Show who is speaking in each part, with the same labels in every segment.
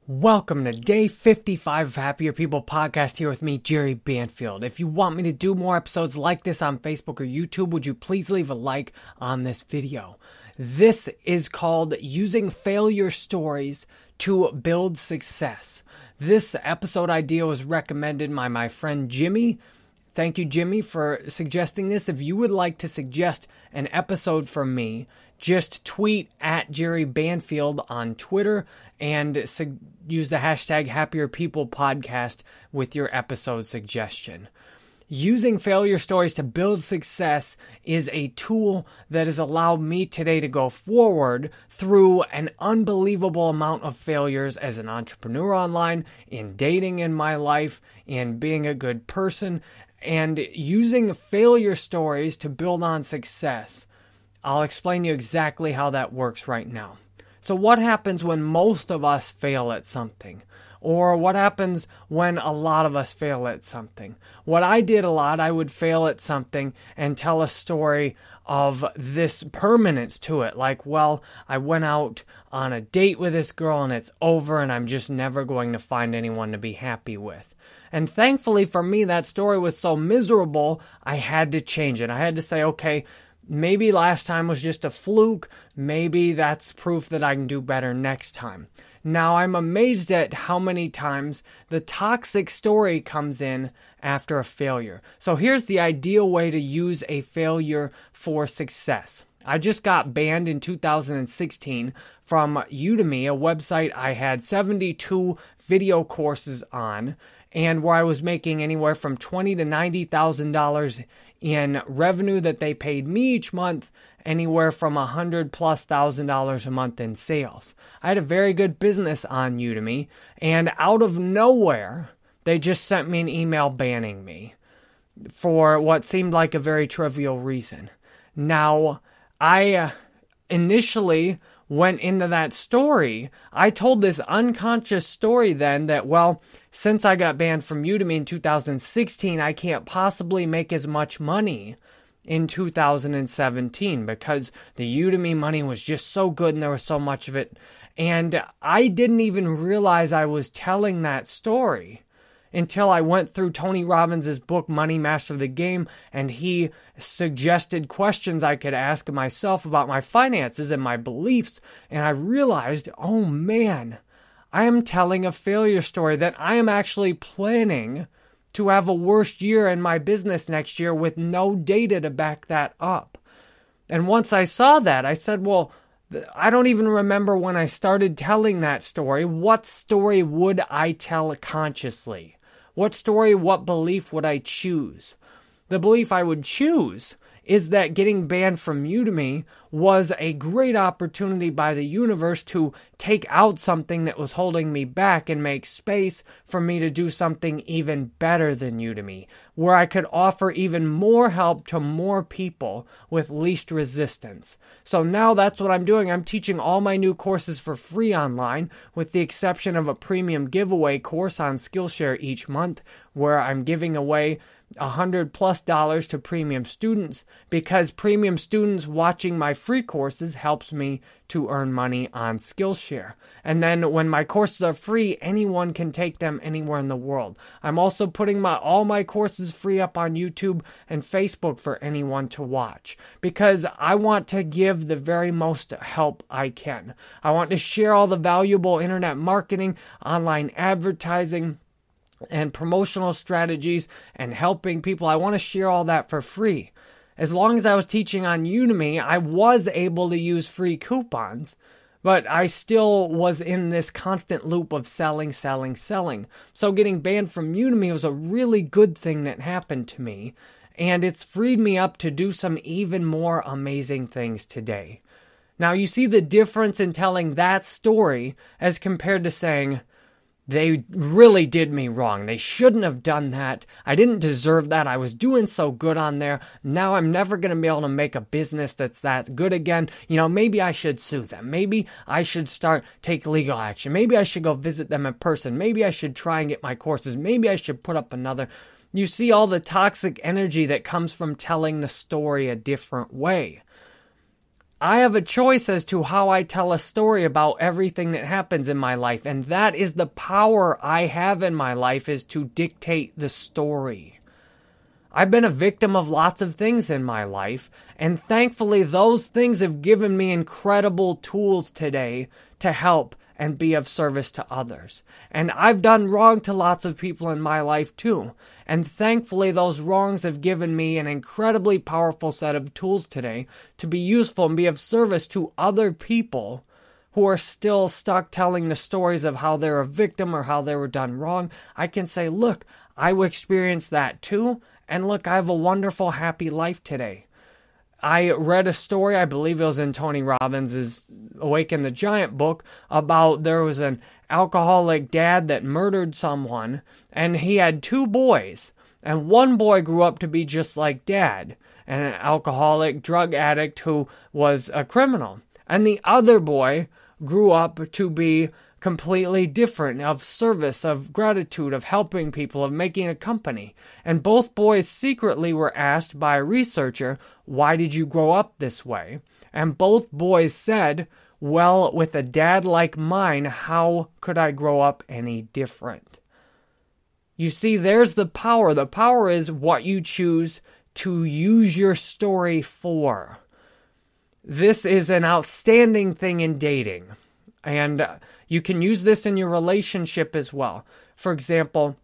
Speaker 1: Welcome to day 55 of Happier People podcast here with me, Jerry Banfield. If you want me to do more episodes like this on Facebook or YouTube, would you please leave a like on this video? This is called Using Failure Stories to Build Success. This episode idea was recommended by my friend Jimmy. Thank you, Jimmy, for suggesting this. If you would like to suggest an episode from me, just tweet at Jerry Banfield on Twitter and use the hashtag Happier People Podcast with your episode suggestion. Using failure stories to build success is a tool that has allowed me today to go forward through an unbelievable amount of failures as an entrepreneur online, in dating in my life, in being a good person, and using failure stories to build on success. I'll explain to you exactly how that works right now. So what happens when most of us fail at something? Or what happens when a lot of us fail at something? What I did a lot, I would fail at something and tell a story of this permanence to it. Like, well, I went out on a date with this girl and it's over and I'm just never going to find anyone to be happy with. And thankfully for me, that story was so miserable, I had to change it. I had to say, okay, maybe last time was just a fluke. Maybe that's proof that I can do better next time. Now, I'm amazed at how many times the toxic story comes in after a failure. So here's the ideal way to use a failure for success. I just got banned in 2016 from Udemy, a website I had 72 video courses on, and where I was making anywhere from $20,000 to $90,000 in revenue that they paid me each month, anywhere from $100,000+ a month in sales. I had a very good business on Udemy, and out of nowhere, they just sent me an email banning me for what seemed like a very trivial reason. Now, I initially went into that story. I told this unconscious story then that, well, since I got banned from Udemy in 2016, I can't possibly make as much money in 2017 because the Udemy money was just so good and there was so much of it. And I didn't even realize I was telling that story until I went through Tony Robbins' book, Money Master the Game, and he suggested questions I could ask myself about my finances and my beliefs. And I realized, oh man, I am telling a failure story, that I am actually planning to have a worse year in my business next year with no data to back that up. And once I saw that, I said, well, I don't even remember when I started telling that story. What story would I tell consciously? What story, what belief would I choose? The belief I would choose is that getting banned from Udemy was a great opportunity by the universe to take out something that was holding me back and make space for me to do something even better than Udemy, where I could offer even more help to more people with least resistance. So now that's what I'm doing. I'm teaching all my new courses for free online, with the exception of a premium giveaway course on Skillshare each month, where I'm giving away $100+ to premium students, because premium students watching my free courses helps me to earn money on Skillshare. And then when my courses are free, anyone can take them anywhere in the world. I'm also putting all my courses free up on YouTube and Facebook for anyone to watch, because I want to give the very most help I can. I want to share all the valuable internet marketing, online advertising, and promotional strategies and helping people. I want to share all that for free. As long as I was teaching on Udemy, I was able to use free coupons, but I still was in this constant loop of selling. So getting banned from Udemy was a really good thing that happened to me, and it's freed me up to do some even more amazing things today. Now, you see the difference in telling that story as compared to saying, they really did me wrong. They shouldn't have done that. I didn't deserve that. I was doing so good on there. Now I'm never going to be able to make a business that's that good again. Maybe I should sue them. Maybe I should take legal action. Maybe I should go visit them in person. Maybe I should try and get my courses. Maybe I should put up another. You see all the toxic energy that comes from telling the story a different way. I have a choice as to how I tell a story about everything that happens in my life. And that is the power I have in my life, is to dictate the story. I've been a victim of lots of things in my life, and thankfully those things have given me incredible tools today to help and be of service to others. And I've done wrong to lots of people in my life too. And thankfully those wrongs have given me an incredibly powerful set of tools today to be useful and be of service to other people who are still stuck telling the stories of how they're a victim or how they were done wrong. I can say, look, I experienced that too. And look, I have a wonderful, happy life today. I read a story, I believe it was in Tony Robbins' Awaken the Giant book, about there was an alcoholic dad that murdered someone, and he had 2 boys. And one boy grew up to be just like dad, an alcoholic drug addict who was a criminal. And the other boy grew up to be completely different, of service, of gratitude, of helping people, of making a company. And both boys secretly were asked by a researcher, why did you grow up this way? And both boys said, well, with a dad like mine, how could I grow up any different? You see, there's the power. The power is what you choose to use your story for. This is an outstanding thing in dating. And you can use this in your relationship as well. For example,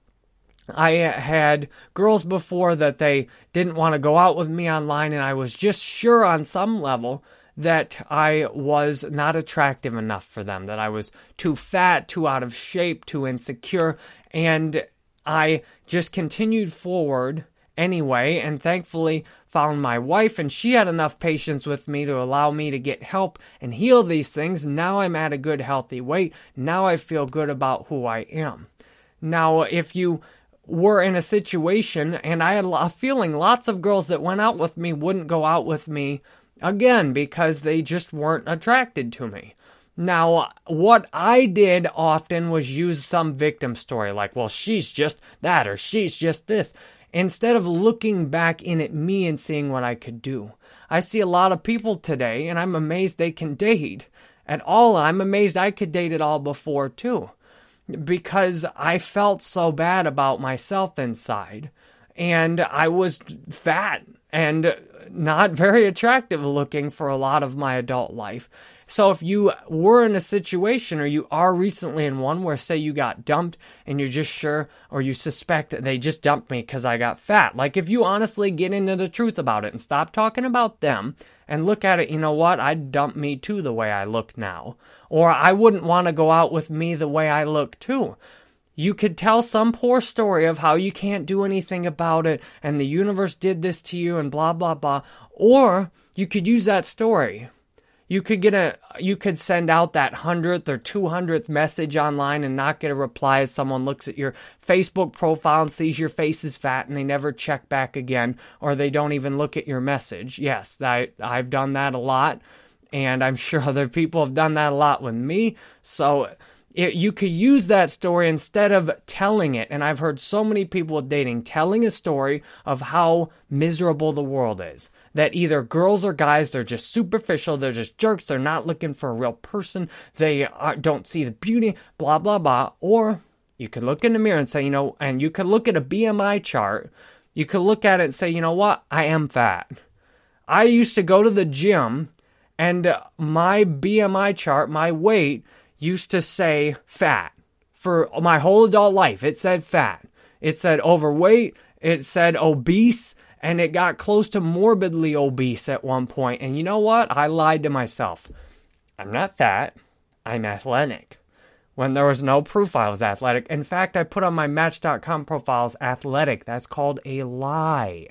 Speaker 1: I had girls before that they didn't want to go out with me online, and I was just sure on some level that I was not attractive enough for them, that I was too fat, too out of shape, too insecure, and I just continued forward anyway, and thankfully found my wife, and she had enough patience with me to allow me to get help and heal these things. Now I'm at a good, healthy weight. Now I feel good about who I am. Now, if you were in a situation, and I had a feeling lots of girls that went out with me wouldn't go out with me again because they just weren't attracted to me. Now, what I did often was use some victim story, like, well, she's just that, or she's just this, instead of looking back in at me and seeing what I could do. I see a lot of people today, and I'm amazed they can date at all. I'm amazed I could date at all before too, because I felt so bad about myself inside, and I was fat and not very attractive looking for a lot of my adult life. So if you were in a situation, or you are recently in one, where say you got dumped and you're just sure, or you suspect they just dumped me because I got fat. Like, if you honestly get into the truth about it and stop talking about them and look at it, you know what? I'd dump me too the way I look now. Or I wouldn't want to go out with me the way I look too. You could tell some poor story of how you can't do anything about it and the universe did this to you and blah, blah, blah. Or you could use that story. You could send out that 100th or 200th message online and not get a reply as someone looks at your Facebook profile and sees your face is fat and they never check back again, or they don't even look at your message. Yes, I've done that a lot, and I'm sure other people have done that a lot with me. So you could use that story instead of telling it. And I've heard so many people with dating telling a story of how miserable the world is. That either girls or guys, they're just superficial, they're just jerks, they're not looking for a real person, they don't see the beauty, blah, blah, blah. Or you could look in the mirror and say, and you could look at a BMI chart, you could look at it and say, you know what, I am fat. I used to go to the gym, and my BMI chart, my weight, used to say fat. For my whole adult life, it said fat. It said overweight, it said obese, and it got close to morbidly obese at one point. And you know what? I lied to myself. I'm not fat. I'm athletic. When there was no proof I was athletic. In fact, I put on my Match.com profiles athletic. That's called a lie.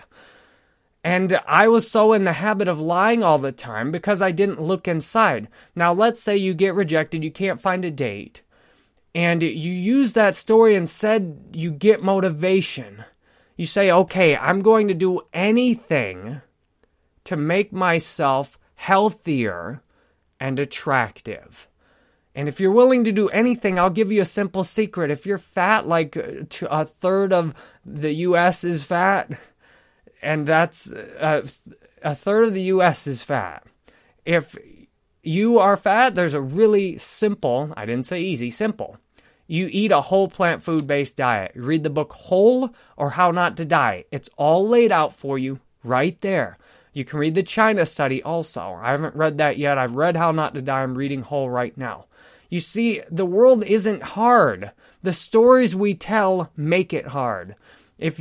Speaker 1: And I was so in the habit of lying all the time because I didn't look inside. Now, let's say you get rejected, you can't find a date, and you use that story and said you get motivation. You say, okay, I'm going to do anything to make myself healthier and attractive. And if you're willing to do anything, I'll give you a simple secret. If you're fat, like a third of the U.S. is fat, and that's a third of the U.S. is fat. If you are fat, there's a really simple, I didn't say easy, simple. You eat a whole plant food-based diet. You read the book Whole or How Not to Diet. It's all laid out for you right there. You can read the China study also. I haven't read that yet. I've read How Not to Die. I'm reading Whole right now. You see, the world isn't hard. The stories we tell make it hard. If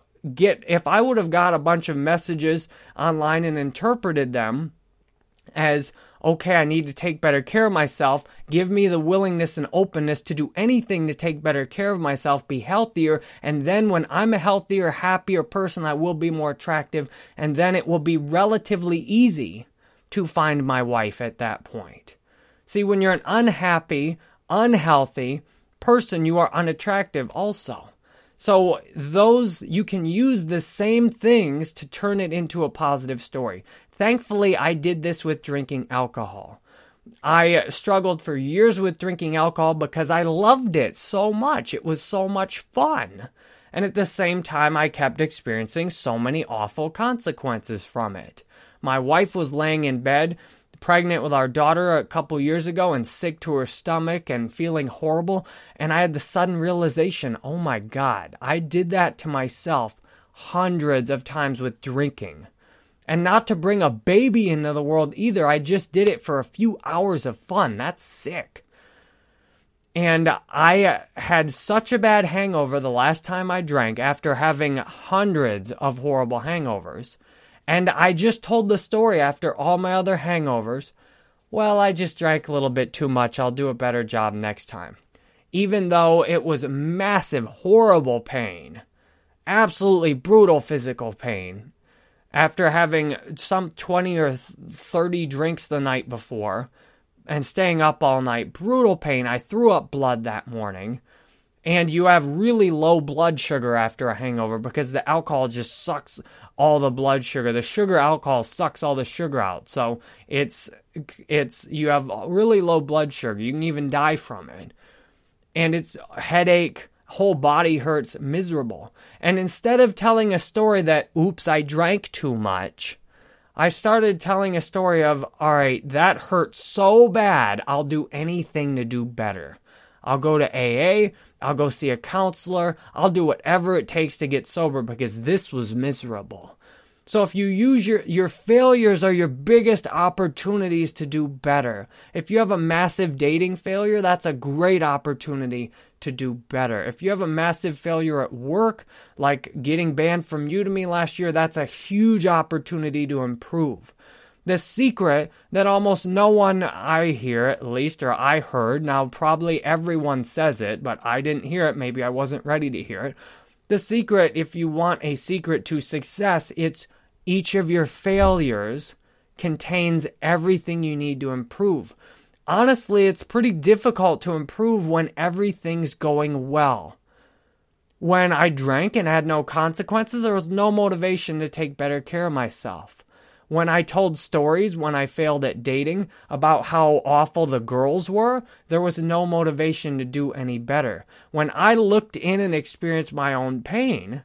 Speaker 1: I would have got a bunch of messages online and interpreted them as, okay, I need to take better care of myself, give me the willingness and openness to do anything to take better care of myself, be healthier, and then when I'm a healthier, happier person, I will be more attractive, and then it will be relatively easy to find my wife at that point. See, when you're an unhappy, unhealthy person, you are unattractive also. So you can use the same things to turn it into a positive story. Thankfully, I did this with drinking alcohol. I struggled for years with drinking alcohol because I loved it so much. It was so much fun. And at the same time, I kept experiencing so many awful consequences from it. My wife was laying in bed, pregnant with our daughter a couple years ago and sick to her stomach and feeling horrible. And I had the sudden realization, oh my God, I did that to myself hundreds of times with drinking. And not to bring a baby into the world either. I just did it for a few hours of fun. That's sick. And I had such a bad hangover the last time I drank after having hundreds of horrible hangovers. And I just told the story after all my other hangovers. Well, I just drank a little bit too much. I'll do a better job next time. Even though it was massive, horrible pain. Absolutely brutal physical pain. After having some 20 or 30 drinks the night before and staying up all night, brutal pain. I threw up blood that morning. And you have really low blood sugar after a hangover because the alcohol just sucks all the blood sugar. The sugar alcohol sucks all the sugar out. So you have really low blood sugar. You can even die from it. And it's headache, whole body hurts, miserable. And instead of telling a story that, oops, I drank too much, I started telling a story of, all right, that hurt so bad, I'll do anything to do better. I'll go to AA, I'll go see a counselor, I'll do whatever it takes to get sober because this was miserable. So if you use your failures are your biggest opportunities to do better. If you have a massive dating failure, that's a great opportunity to do better. If you have a massive failure at work, like getting banned from Udemy last year, that's a huge opportunity to improve. The secret that almost no one I hear, at least, or I heard, now probably everyone says it, but I didn't hear it, maybe I wasn't ready to hear it. The secret, if you want a secret to success, it's each of your failures contains everything you need to improve. Honestly, it's pretty difficult to improve when everything's going well. When I drank and had no consequences, there was no motivation to take better care of myself. When I told stories when I failed at dating about how awful the girls were, there was no motivation to do any better. When I looked in and experienced my own pain,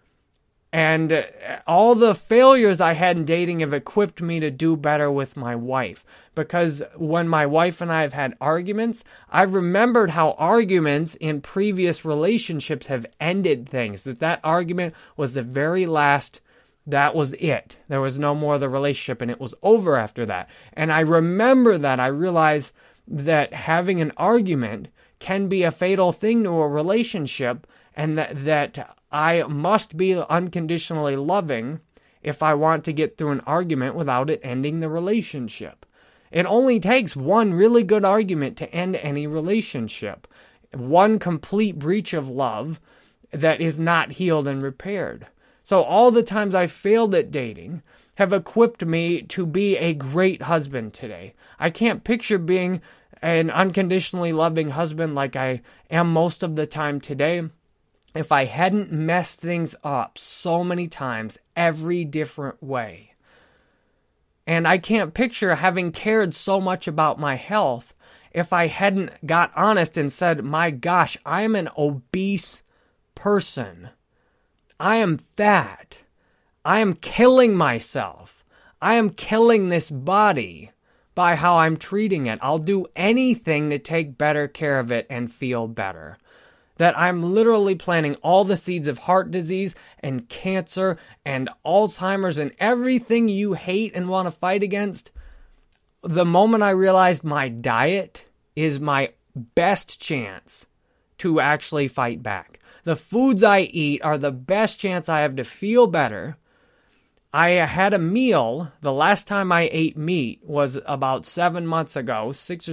Speaker 1: and all the failures I had in dating have equipped me to do better with my wife. Because when my wife and I have had arguments, I've remembered how arguments in previous relationships have ended things. That argument was the very last, that was it. There was no more of the relationship and it was over after that. And I remember that. I realized that having an argument can be a fatal thing to a relationship, and that I must be unconditionally loving if I want to get through an argument without it ending the relationship. It only takes one really good argument to end any relationship. One complete breach of love that is not healed and repaired. So all the times I failed at dating have equipped me to be a great husband today. I can't picture being an unconditionally loving husband like I am most of the time today if I hadn't messed things up so many times, every different way. And I can't picture having cared so much about my health if I hadn't got honest and said, my gosh, I am an obese person. I am fat. I am killing myself. I am killing this body. by how I'm treating it. I'll do anything to take better care of it and feel better. That I'm literally planting all the seeds of heart disease and cancer and Alzheimer's and everything you hate and want to fight against. The moment I realized my diet is my best chance to actually fight back. The foods I eat are the best chance I have to feel better. I had a meal. The last time I ate meat was about 7 months ago.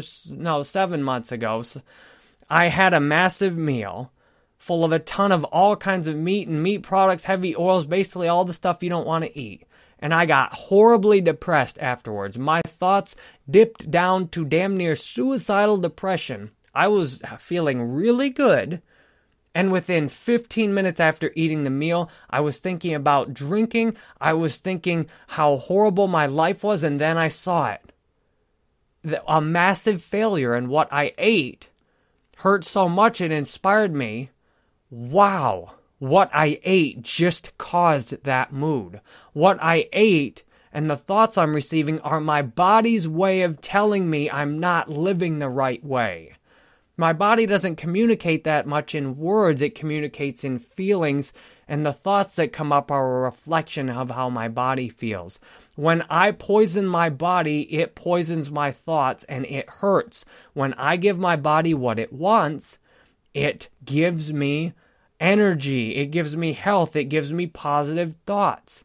Speaker 1: 7 months ago. I had a massive meal full of a ton of all kinds of meat and meat products, heavy oils, basically all the stuff you don't want to eat. And I got horribly depressed afterwards. My thoughts dipped down to damn near suicidal depression. I was feeling really good. And within 15 minutes after eating the meal, I was thinking about drinking. I was thinking how horrible my life was. And then I saw it. A massive failure in what I ate hurt so much it inspired me. Wow, what I ate just caused that mood. What I ate and the thoughts I'm receiving are my body's way of telling me I'm not living the right way. My body doesn't communicate that much in words. It communicates in feelings, and the thoughts that come up are a reflection of how my body feels. When I poison my body, it poisons my thoughts, and it hurts. When I give my body what it wants, it gives me energy. It gives me health. It gives me positive thoughts.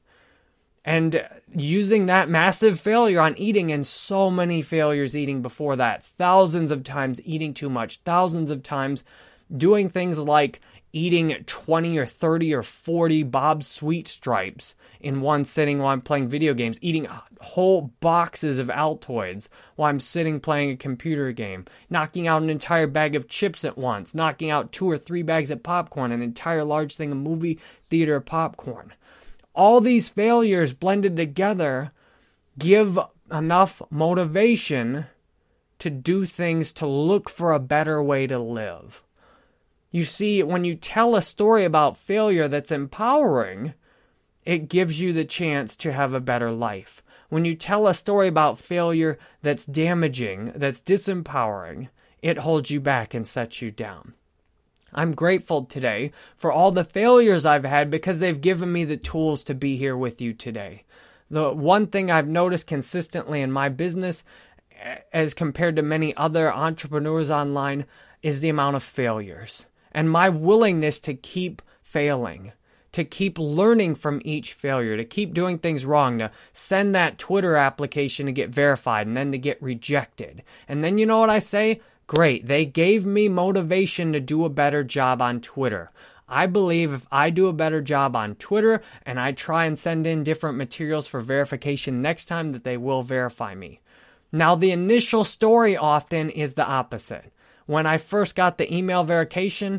Speaker 1: And using that massive failure on eating and so many failures eating before that, thousands of times eating too much, thousands of times doing things like eating 20 or 30 or 40 Bob's Sweet Stripes in one sitting while I'm playing video games, eating whole boxes of Altoids while I'm sitting playing a computer game, knocking out an entire bag of chips at once, knocking out 2 or 3 bags of popcorn, an entire large thing of movie theater popcorn. All these failures blended together give enough motivation to do things to look for a better way to live. You see, when you tell a story about failure that's empowering, it gives you the chance to have a better life. When you tell a story about failure that's damaging, that's disempowering, it holds you back and sets you down. I'm grateful today for all the failures I've had because they've given me the tools to be here with you today. The one thing I've noticed consistently in my business, as compared to many other entrepreneurs online, is the amount of failures and my willingness to keep failing, to keep learning from each failure, to keep doing things wrong, to send that Twitter application to get verified and then to get rejected. And then you know what I say? Great, they gave me motivation to do a better job on Twitter. I believe if I do a better job on Twitter and I try and send in different materials for verification next time, that they will verify me. Now, the initial story often is the opposite. When I first got the email verification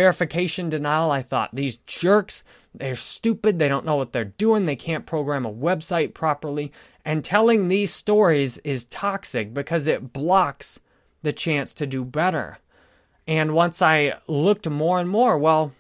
Speaker 1: denial, I thought, these jerks, they're stupid, they don't know what they're doing, they can't program a website properly. And telling these stories is toxic because it blocks the chance to do better. And once I looked more and more, well,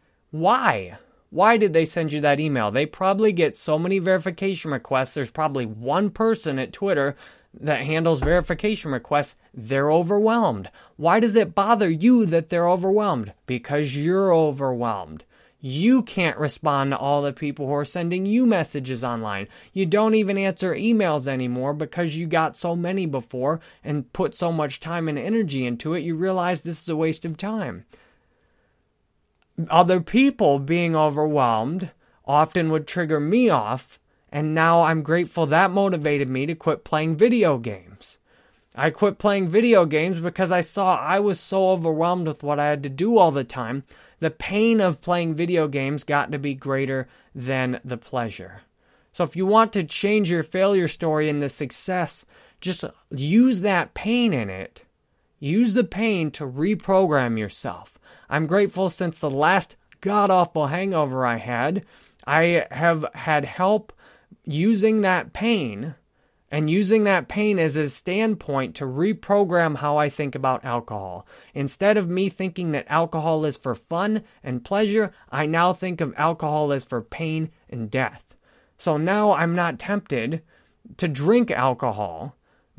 Speaker 1: why? Why did they send you that email? They probably get so many verification requests. There's probably one person at Twitter that handles verification requests. They're overwhelmed. Why does it bother you that they're overwhelmed? Because you're overwhelmed. You can't respond to all the people who are sending you messages online. You don't even answer emails anymore because you got so many before and put so much time and energy into it, you realize this is a waste of time. Other people being overwhelmed often would trigger me off, and now I'm grateful that motivated me to quit playing video games. I quit playing video games because I saw I was so overwhelmed with what I had to do all the time. The pain of playing video games got to be greater than the pleasure. So if you want to change your failure story into success, just use that pain in it. Use the pain to reprogram yourself. I'm grateful since the last god-awful hangover I have had help using that pain and using that pain as a standpoint to reprogram how I think about alcohol. Instead of me thinking that alcohol is for fun and pleasure, I now think of alcohol as for pain and death. So now I'm not tempted to drink alcohol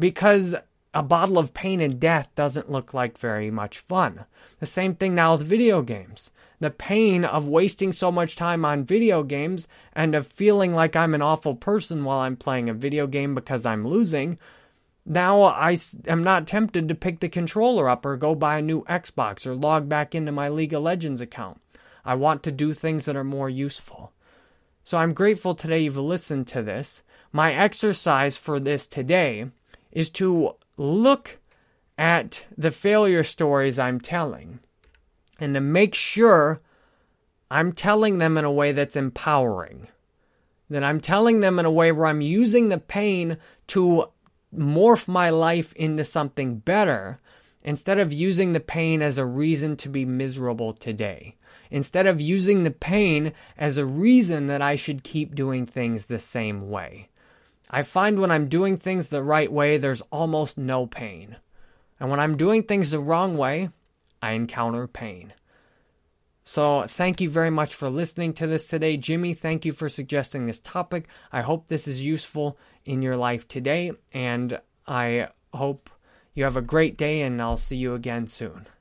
Speaker 1: because a bottle of pain and death doesn't look like very much fun. The same thing now with video games. The pain of wasting so much time on video games and of feeling like I'm an awful person while I'm playing a video game because I'm losing. Now I am not tempted to pick the controller up or go buy a new Xbox or log back into my League of Legends account. I want to do things that are more useful. So I'm grateful today you've listened to this. My exercise for this today is to look at the failure stories I'm telling and to make sure I'm telling them in a way that's empowering. That I'm telling them in a way where I'm using the pain to morph my life into something better instead of using the pain as a reason to be miserable today. Instead of using the pain as a reason that I should keep doing things the same way. I find when I'm doing things the right way, there's almost no pain. And when I'm doing things the wrong way, I encounter pain. So thank you very much for listening to this today. Jimmy, thank you for suggesting this topic. I hope this is useful in your life today, and I hope you have a great day, and I'll see you again soon.